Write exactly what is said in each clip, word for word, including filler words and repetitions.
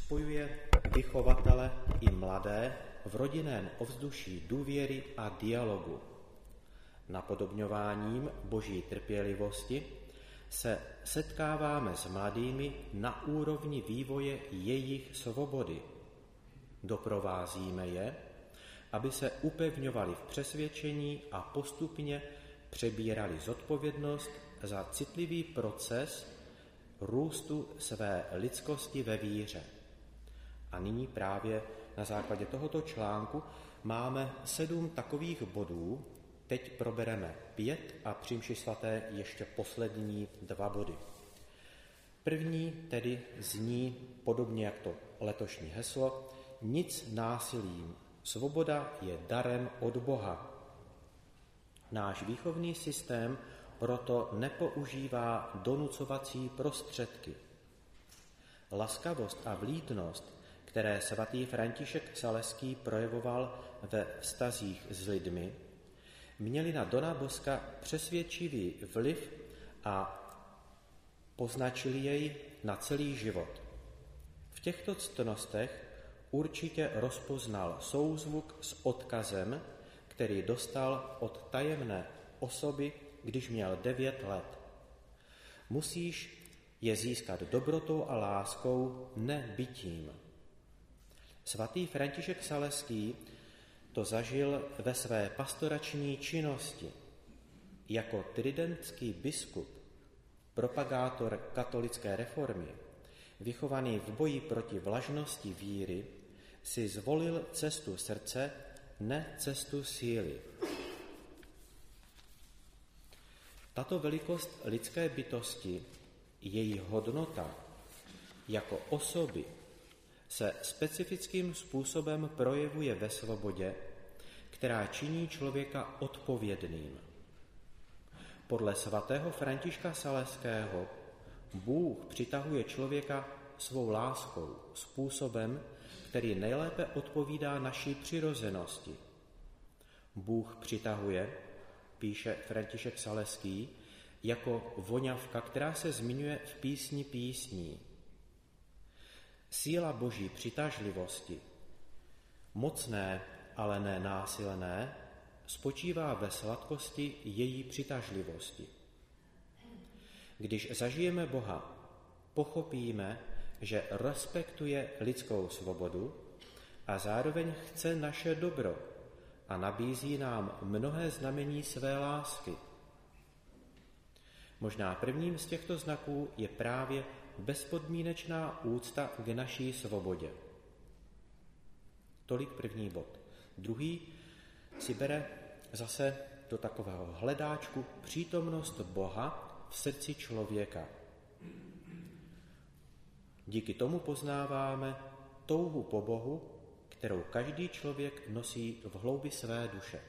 spojuje vychovatele i mladé v rodinném ovzduší důvěry a dialogu. Napodobňováním Boží trpělivosti se setkáváme s mladými na úrovni vývoje jejich svobody. Doprovázíme je, aby se upevňovali v přesvědčení a postupně přebírali zodpovědnost za citlivý proces růstu své lidskosti ve víře. A nyní právě na základě tohoto článku máme sedm takových bodů. Teď probereme pět a při mši svaté ještě poslední dva body. První tedy zní podobně jak to letošní heslo: nic násilím, svoboda je darem od Boha. Náš výchovný systém proto nepoužívá donucovací prostředky. Laskavost a vlídnost, které svatý František Saleský projevoval ve vztazích s lidmi, měli na Dona Boska přesvědčivý vliv a poznačili jej na celý život. V těchto ctnostech určitě rozpoznal souzvuk s odkazem, který dostal od tajemné osoby, když měl devět let. Musíš je získat dobrotou a láskou, ne bitím. Svatý František Saleský to zažil ve své pastorační činnosti. Jako tridentský biskup, propagátor katolické reformy, vychovaný v boji proti vlažnosti víry, si zvolil cestu srdce, ne cestu síly. Tato velikost lidské bytosti, její hodnota jako osoby, se specifickým způsobem projevuje ve svobodě, která činí člověka odpovědným. Podle svatého Františka Saleského Bůh přitahuje člověka svou láskou, způsobem, který nejlépe odpovídá naší přirozenosti. Bůh přitahuje, píše František Saleský, jako voňavka, která se zmiňuje v písni písní. Síla Boží přitažlivosti, mocné, ale ne násilné, spočívá ve sladkosti její přitažlivosti. Když zažijeme Boha, pochopíme, že respektuje lidskou svobodu a zároveň chce naše dobro a nabízí nám mnohé znamení své lásky. Možná prvním z těchto znaků je právě bezpodmínečná úcta k naší svobodě. Tolik první bod. Druhý si bere zase do takového hledáčku přítomnost Boha v srdci člověka. Díky tomu poznáváme touhu po Bohu, kterou každý člověk nosí v hloubi své duše.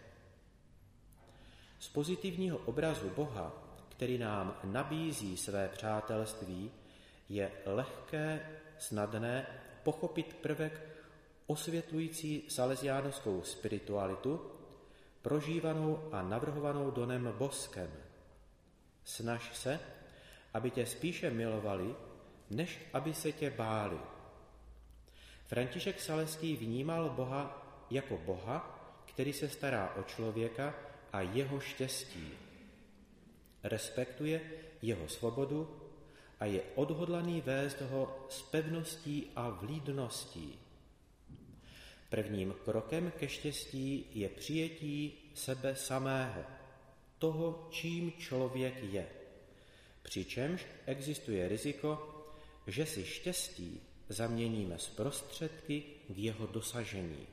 Z pozitivního obrazu Boha, který nám nabízí své přátelství, je lehké, snadné pochopit prvek osvětlující salesiánskou spiritualitu, prožívanou a navrhovanou Donem Boskem. Snaž se, aby tě spíše milovali, než aby se tě báli. František Saleský vnímal Boha jako Boha, který se stará o člověka a jeho štěstí. Respektuje jeho svobodu a je odhodlaný vést ho s pevností a vlídností. Prvním krokem ke štěstí je přijetí sebe samého, toho, čím člověk je. Přičemž existuje riziko, že si štěstí zaměníme s prostředky k jeho dosažení.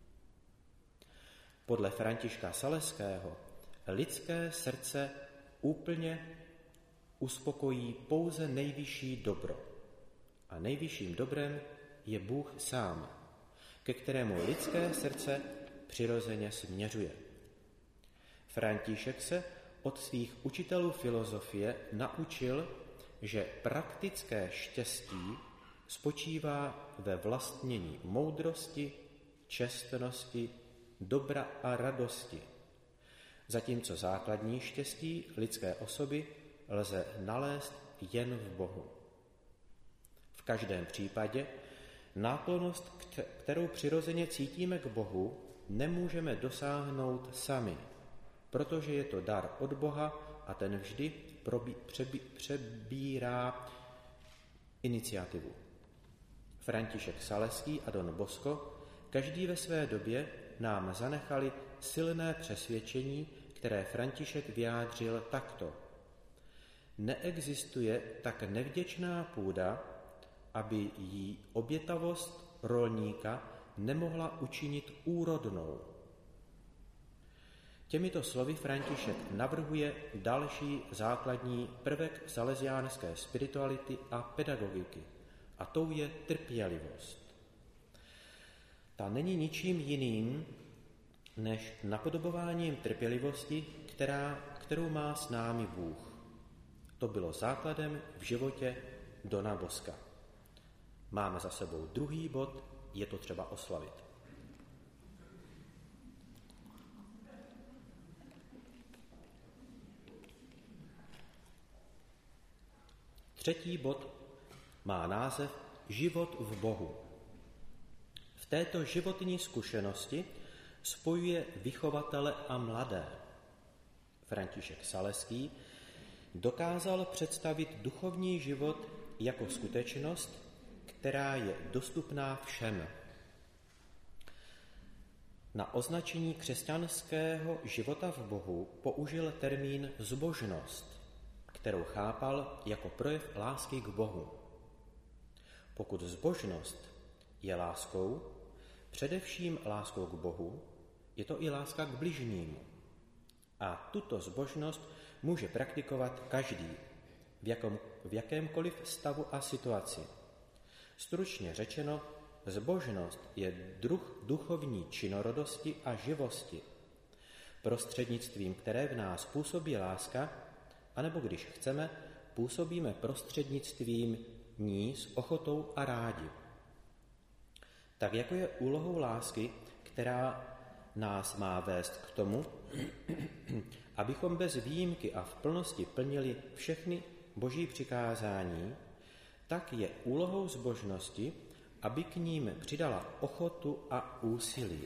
Podle Františka Saleského lidské srdce úplně uspokojí pouze nejvyšší dobro. A nejvyšším dobrem je Bůh sám, ke kterému lidské srdce přirozeně směřuje. František se od svých učitelů filozofie naučil, že praktické štěstí spočívá ve vlastnění moudrosti, čestnosti, dobra a radosti, zatímco základní štěstí lidské osoby lze nalézt jen v Bohu. V každém případě Náklonnost, kterou přirozeně cítíme k Bohu, nemůžeme dosáhnout sami, protože je to dar od Boha a ten vždy probí, přebí, přebírá iniciativu. František Saleský a Don Bosco, každý ve své době, nám zanechali silné přesvědčení, které František vyjádřil takto. Neexistuje tak nevděčná půda, aby jí obětavost rolníka nemohla učinit úrodnou. Těmito slovy František navrhuje další základní prvek salesiánské spirituality a pedagogiky, a tou je trpělivost. Ta není ničím jiným než napodobováním trpělivosti, která, kterou má s námi Bůh. To bylo základem v životě Dona Bosca. Máme za sebou druhý bod, je to třeba oslavit. Třetí bod má název Život v Bohu. V této životní zkušenosti spojuje vychovatele a mladé. František Saleský dokázal představit duchovní život jako skutečnost, která je dostupná všem. Na označení křesťanského života v Bohu použil termín zbožnost, kterou chápal jako projev lásky k Bohu. Pokud zbožnost je láskou, především láskou k Bohu, je to i láska k bližnímu. A tuto zbožnost může praktikovat každý, v, jakom, v jakémkoliv stavu a situaci. Stručně řečeno, zbožnost je druh duchovní činorodosti a živosti, prostřednictvím které v nás působí láska, anebo když chceme, působíme prostřednictvím ní s ochotou a rádi. Tak jako je úlohou lásky, která nás má vést k tomu, abychom bez výjimky a v plnosti plnili všechny boží přikázání, tak je úlohou zbožnosti, aby k ním přidala ochotu a úsilí.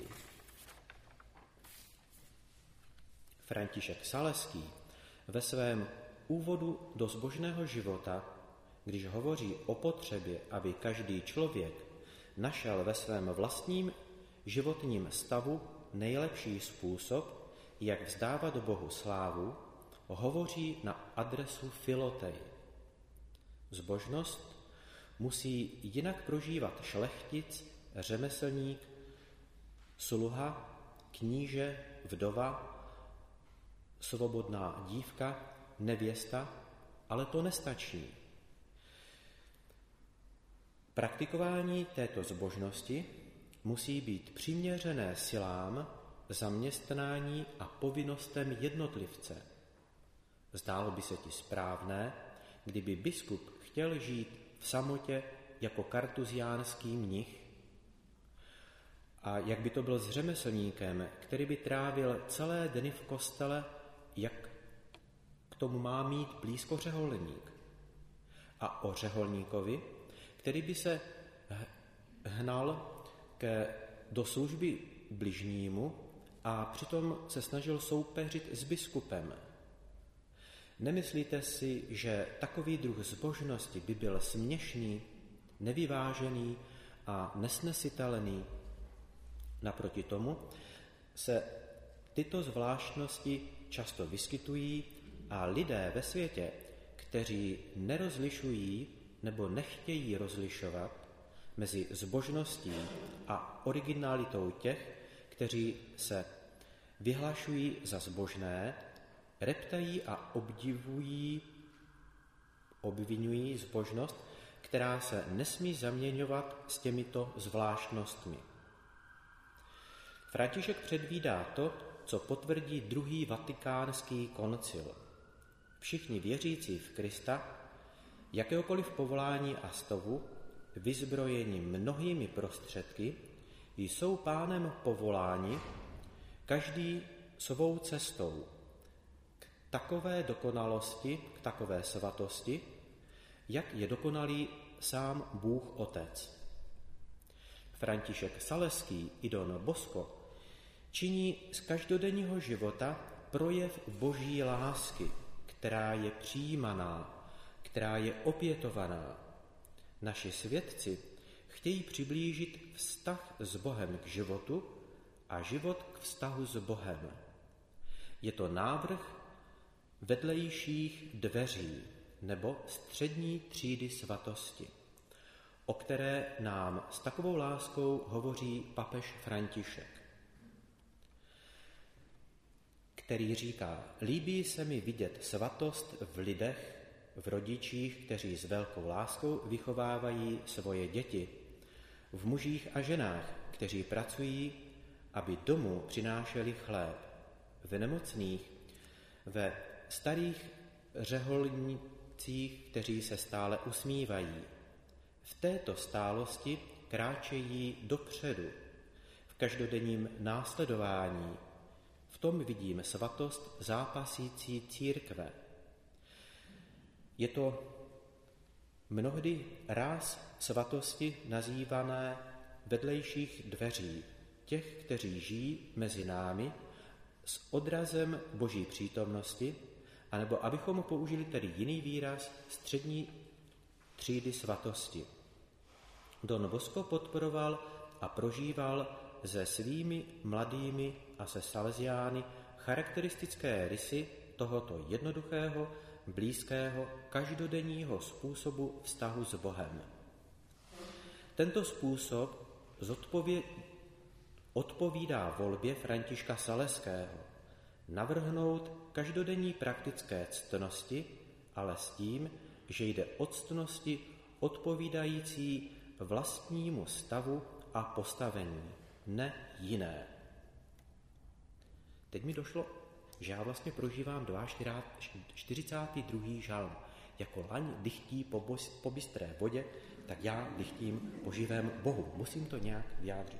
František Saleský ve svém úvodu do zbožného života, když hovoří o potřebě, aby každý člověk našel ve svém vlastním životním stavu nejlepší způsob, jak vzdávat Bohu slávu, hovoří na adresu Filotej. Zbožnost musí jinak prožívat šlechtic, řemeslník, sluha, kníže, vdova, svobodná dívka, nevěsta, ale to nestačí. Praktikování této zbožnosti musí být přiměřené silám, zaměstnání a povinnostem jednotlivce. Zdálo by se ti správné, kdyby biskup chtěl žít v samotě jako kartuziánský mnich? A jak by to byl s řemeslníkem, který by trávil celé dny v kostele, jak k tomu má mít blízko řeholník? A o řeholníkovi, který by se hnal ke, do služby bližnímu a přitom se snažil soupeřit s biskupem. Nemyslíte si, že takový druh zbožnosti by byl směšný, nevyvážený a nesnesitelný? Naproti tomu se tyto zvláštnosti často vyskytují a lidé ve světě, kteří nerozlišují nebo nechtějí rozlišovat mezi zbožností a originalitou těch, kteří se vyhlašují za zbožné, reptají a obdivují, obvinují zbožnost, která se nesmí zaměňovat s těmito zvláštnostmi. František předvídá to, co potvrdí druhý vatikánský koncil. Všichni věřící v Krista, jakéhokoliv povolání a stavu, vyzbrojeni mnohými prostředky, jsou pánem povoláni, každý svou cestou, k takové dokonalosti, k takové svatosti, jak je dokonalý sám Bůh Otec. František Saleský i Don Bosco činí z každodenního života projev boží lásky, která je přijímaná, která je opětovaná. Naši svědci chtějí přiblížit vztah s Bohem k životu a život k vztahu s Bohem. Je to návrh vedlejších dveří nebo střední třídy svatosti, o které nám s takovou láskou hovoří papež František, který říká: líbí se mi vidět svatost v lidech, v rodičích, kteří s velkou láskou vychovávají svoje děti, v mužích a ženách, kteří pracují, aby domů přinášeli chléb, v nemocných, ve starých řeholnících, kteří se stále usmívají. V této stálosti kráčejí dopředu, v každodenním následování. V tom vidím svatost zápasící církve. Je to mnohdy ráz svatosti nazývané vedlejších dveří, těch, kteří žijí mezi námi s odrazem boží přítomnosti, anebo abychom použili tedy jiný výraz, střední třídy svatosti. Don Bosco podporoval a prožíval se svými mladými a se Salesiány charakteristické rysy tohoto jednoduchého, blízkého, každodenního způsobu vztahu s Bohem. Tento způsob zodpově... odpovídá volbě Františka Saleského navrhnout každodenní praktické ctnosti, ale s tím, že jde o ctnosti odpovídající vlastnímu stavu a postavení, ne jiné. Teď mi došlo, že já vlastně prožívám čtyřicátý druhý žalm. Jako laň dychtí po, bos, po bystré vodě, tak já dychtím po živém Bohu. Musím to nějak vyjádřit.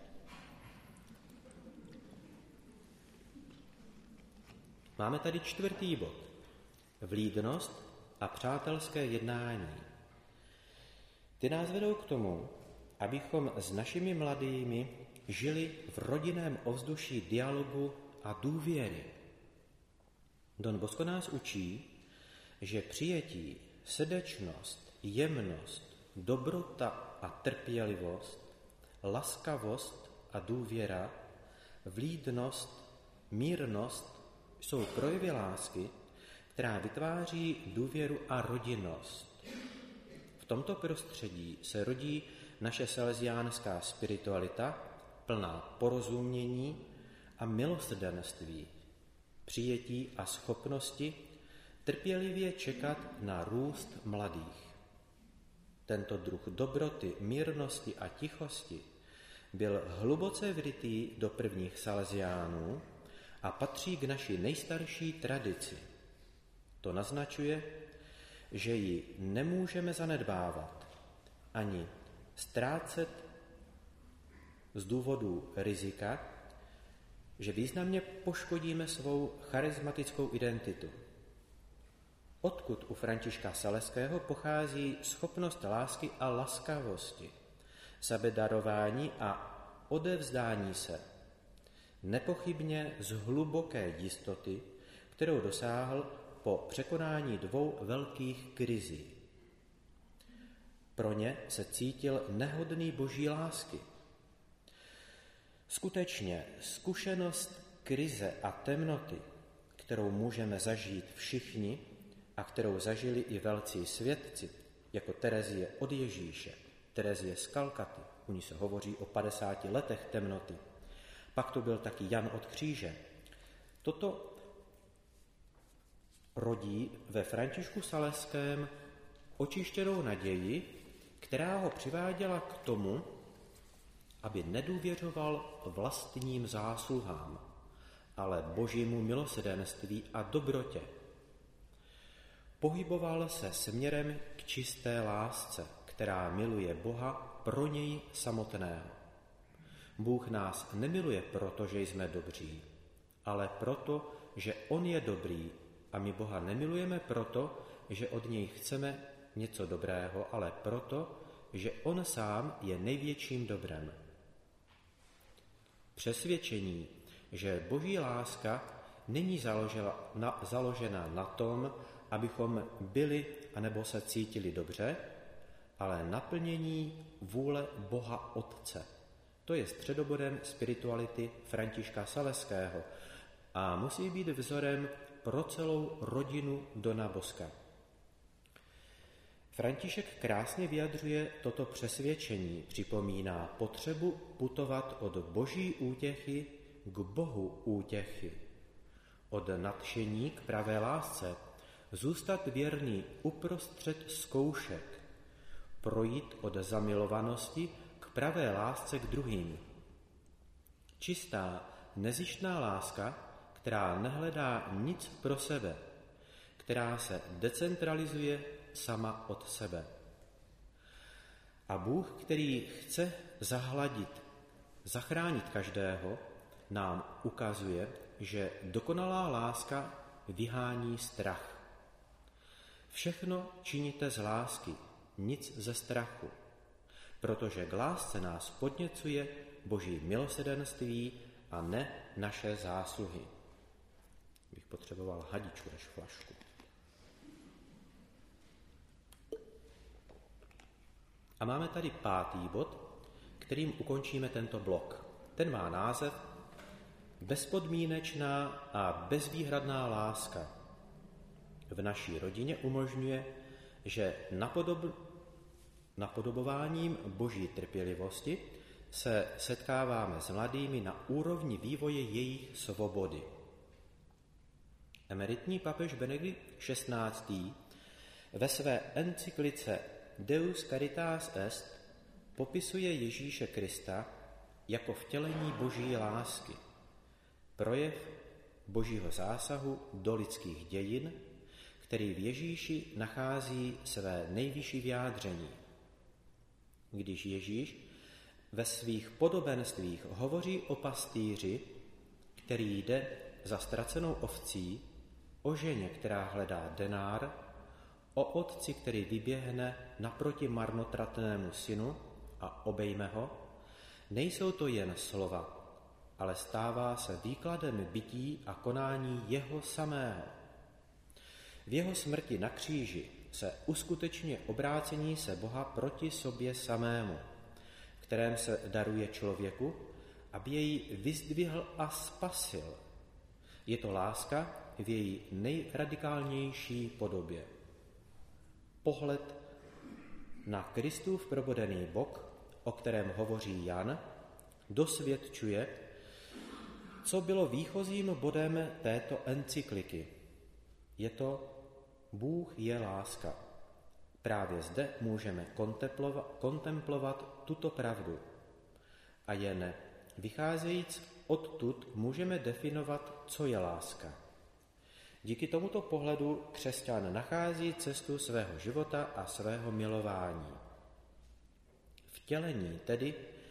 Máme tady čtvrtý bod. Vlídnost a přátelské jednání. Ty nás vedou k tomu, abychom s našimi mladými žili v rodinném ovzduší dialogu a důvěry. Don Bosco nás učí, že přijetí, srdečnost, jemnost, dobrota a trpělivost, laskavost a důvěra, vlídnost, mírnost jsou projevy lásky, která vytváří důvěru a rodinnost. V tomto prostředí se rodí naše salesiánská spiritualita, plná porozumění a milosrdenství, přijetí a schopnosti trpělivě čekat na růst mladých. Tento druh dobroty, mírnosti a tichosti byl hluboce vrytý do prvních salesiánů a patří k naší nejstarší tradici. To naznačuje, že ji nemůžeme zanedbávat ani ztrácet z důvodu rizika, že významně poškodíme svou charismatickou identitu. Odkud u Františka Saleského pochází schopnost lásky a laskavosti, sebedarování a odevzdání se, nepochybně z hluboké jistoty, kterou dosáhl po překonání dvou velkých krizí. Pro ně se cítil nehodný boží lásky. Skutečně zkušenost krize a temnoty, kterou můžeme zažít všichni a kterou zažili i velcí svědci, jako Terezie od Ježíše, Terezie z Kalkaty, u ní se hovoří o padesáti letech temnoty. Pak to byl taky Jan od kříže. Toto rodí ve Františku Saleském očištěnou naději, která ho přiváděla k tomu, aby nedůvěřoval vlastním zásluhám, ale božímu milosrdenství a dobrotě. Pohyboval se směrem k čisté lásce, která miluje Boha pro něj samotného. Bůh nás nemiluje proto, že jsme dobří, ale proto, že On je dobrý, a my Boha nemilujeme proto, že od něj chceme něco dobrého, ale proto, že On sám je největším dobrem. Přesvědčení, že boží láska není založena na, založena na tom, abychom byli anebo se cítili dobře, ale naplnění vůle Boha Otce. To je středobodem spirituality Františka Saleského a musí být vzorem pro celou rodinu Dona Boska. František krásně vyjadřuje toto přesvědčení, připomíná potřebu putovat od boží útěchy k Bohu útěchy, od nadšení k pravé lásce, zůstat věrný uprostřed zkoušek, projít od zamilovanosti k pravé lásce k druhým. Čistá, nezištná láska, která nehledá nic pro sebe, která se decentralizuje sama od sebe. A Bůh, který chce zahladit, zachránit každého, nám ukazuje, že dokonalá láska vyhání strach. Všechno činíte z lásky, nic ze strachu, protože k lásce nás podněcuje boží milosrdenství a ne naše zásluhy. Bych potřeboval hadičku než flašku. A máme tady pátý bod, kterým ukončíme tento blok. Ten má název Bezpodmínečná a bezvýhradná láska. V naší rodině umožňuje, že napodob... napodobováním boží trpělivosti se setkáváme s mladými na úrovni vývoje jejich svobody. Emeritní papež Benedikt šestnáctý. ve své encyklice Deus Caritas Est popisuje Ježíše Krista jako vtělení boží lásky, projev božího zásahu do lidských dějin, který v Ježíši nachází své nejvyšší vyjádření. Když Ježíš ve svých podobenstvích hovoří o pastýři, který jde za ztracenou ovcí, o ženě, která hledá denár, o otci, který vyběhne naproti marnotratnému synu a obejme ho, nejsou to jen slova, ale stává se výkladem bytí a konání jeho samého. V jeho smrti na kříži se uskutečňuje obrácení se Boha proti sobě samému, v kterém se daruje člověku, aby jej vyzdvihl a spasil. Je to láska v její nejradikálnější podobě. Pohled na Kristův probodený bok, o kterém hovoří Jan, dosvědčuje, co bylo výchozím bodem této encykliky. Je to Bůh je láska. Právě zde můžeme kontemplovat tuto pravdu. A jen vycházejíc odtud můžeme definovat, co je láska. Díky tomuto pohledu křesťan nachází cestu svého života a svého milování. Vtělení tedy,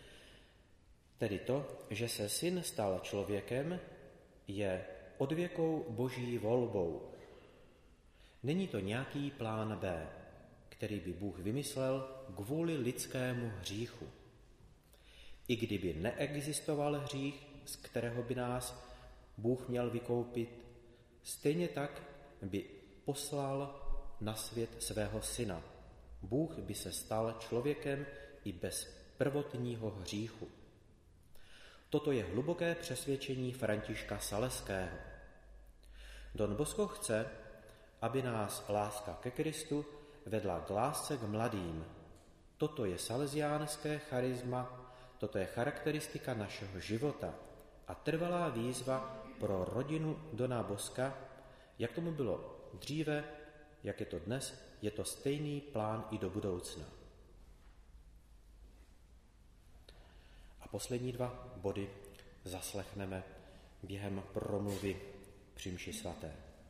tedy to, že se syn stal člověkem, je odvěkou boží volbou. Není to nějaký plán B, který by Bůh vymyslel kvůli lidskému hříchu. I kdyby neexistoval hřích, z kterého by nás Bůh měl vykoupit, stejně tak by poslal na svět svého syna. Bůh by se stal člověkem i bez prvotního hříchu. Toto je hluboké přesvědčení Františka Saleského. Don Bosco chce, aby nás láska ke Kristu vedla k lásce k mladým. Toto je salesiánské charisma, toto je charakteristika našeho života a trvalá výzva pro rodinu Dona Boska, jak tomu bylo dříve, jak je to dnes, je to stejný plán i do budoucna. A poslední dva body zaslechneme během promluvy při mši svaté.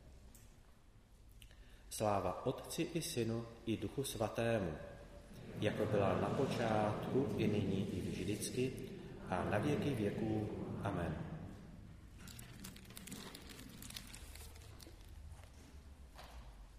Sláva Otci i Synu i Duchu Svatému, jako byla na počátku, i nyní, i vždycky, a na věky věků. Amen.